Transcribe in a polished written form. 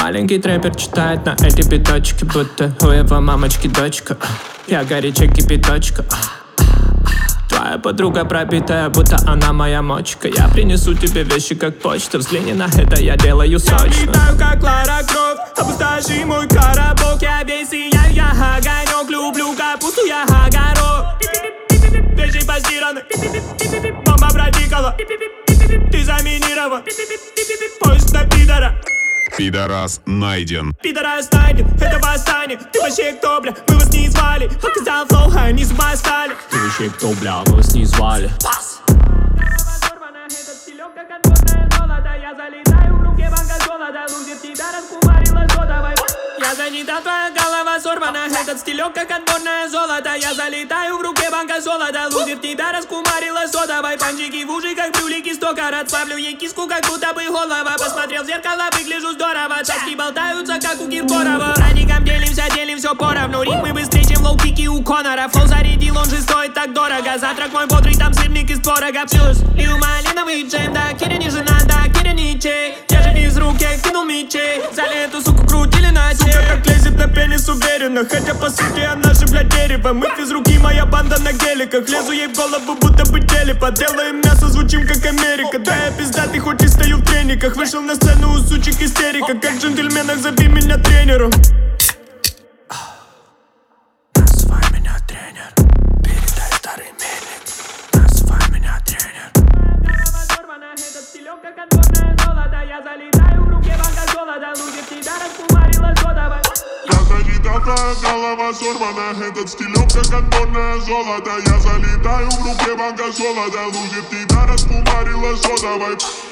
Маленький трэпер читает на эти биточки, будто у его мамочки дочка. Я горячая кипяточка. Твоя подруга пробитая, будто она моя мочка. Я принесу тебе вещи как почта. Взгляни на это, я делаю сочно. Я летаю как Лара Крофт, опустоши мой коробок. Я весь сияю, я огонек. Люблю капусту, я огород. Вещи постираны, бомба протикала. Ты заминирован, поезд на пидора. Пидорас найден. Пидорас найден, это восстание. Ты вообще кто, бля, мы вас не звали. Показал флоу, а они зуба стали. Ты вообще кто, бля, мы вас не звали. Я занята, твоя голова сорвана. Этот стилек как отборное золото. Я залетаю, в руке банка золота. Лузер, тебя раскумарила сода. Панчики в уши, как брюлики 100 карат. Славлю ей киску, как будто бы голова. Посмотрел в зеркало, выгляжу здорово. Таски болтаются, как у Киркорова. Праздником делим все поровну. Ритмы быстрее, чем лоу-кики у Конора. Флоу зарядил, он же стоит так дорого. Завтрак мой бодрый, там сырник из творога. Плюс и у малиновый джем. Да, Киря не жена, да, Киря не чей. Я же из рук, я кинул мечей. Взяли эту суку, крутили на чей. Сука, как лезет на пенис уверенно. Хотя по сути она же, бля, дерево. Мы без руки, моя банда на геликах. Лезу ей в голову, будто бы телепа. Делаем мясо, звучим как Америка. Да, я пиздатый, хоть и стою в трениках. Вышел на сцену, у сучек истерика. Как в джентльменах, зови меня тренером. Называй меня тренер. Передай старый мельник. Называй меня тренер. Этот стилек как отборное золото. Я залетаю, в руке банка золота. Лузер, тебя раскумарила сода. Я занята, твоя голова сорвана. Этот стилек как отборное золото. Я залетаю, в руке банка золота. Лузер, тебя раскумарила сода.